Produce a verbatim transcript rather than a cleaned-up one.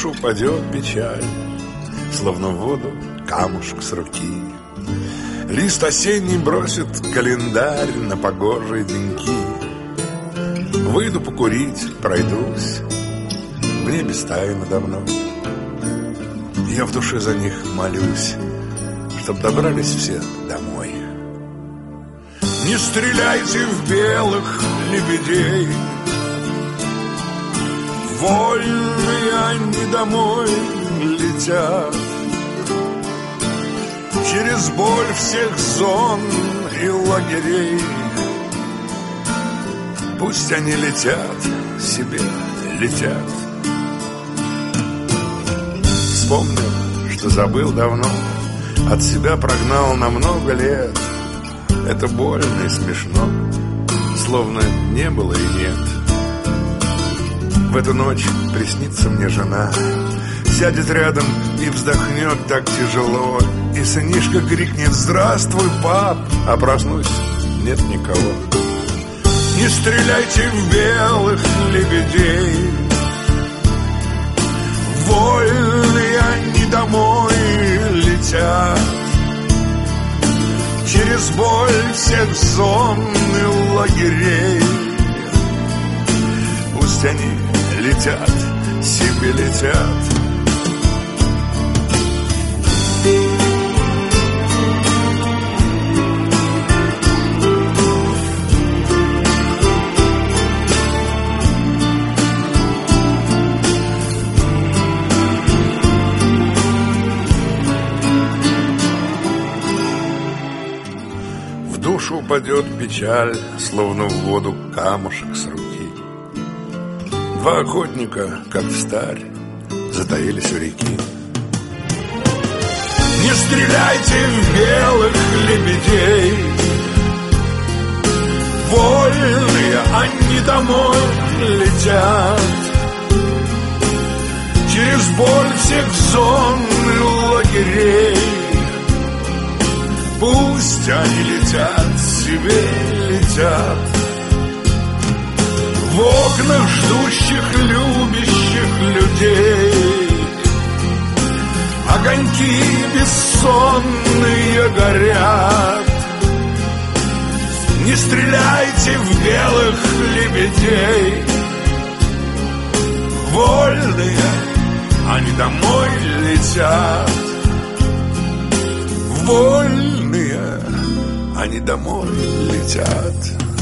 душу упадет печаль, словно в воду камушек с руки. Лист осенний бросит календарь на погожие деньки. Выйду покурить, пройдусь, в небе стаи надо мной. Я в душе за них молюсь, чтоб добрались все домой. Не стреляйте в белых лебедей, вольные они домой летят. Через боль всех зон и лагерей пусть они летят, себе летят. Вспомнил, что забыл давно, от себя прогнал на много лет. Это больно и смешно, словно не было и нет. В эту ночь приснится мне жена, сядет рядом и вздохнет так тяжело, и сынишка крикнет: «Здравствуй, пап!» А проснусь, нет никого. Не стреляйте в белых лебедей, вольные они домой летят. Через боль всех зон и лагерей пусть они летят, себе летят. Упадет печаль, словно в воду камушек с руки. Два охотника, как встарь, затаились у реки. Не стреляйте в белых лебедей, вольные они домой летят. Через боль всех зон и лагерей пусть они летят, себе летят. В окнах ждущих, любящих людей огоньки бессонные горят. Не стреляйте в белых лебедей, вольные они домой летят. Вольные они домой летят.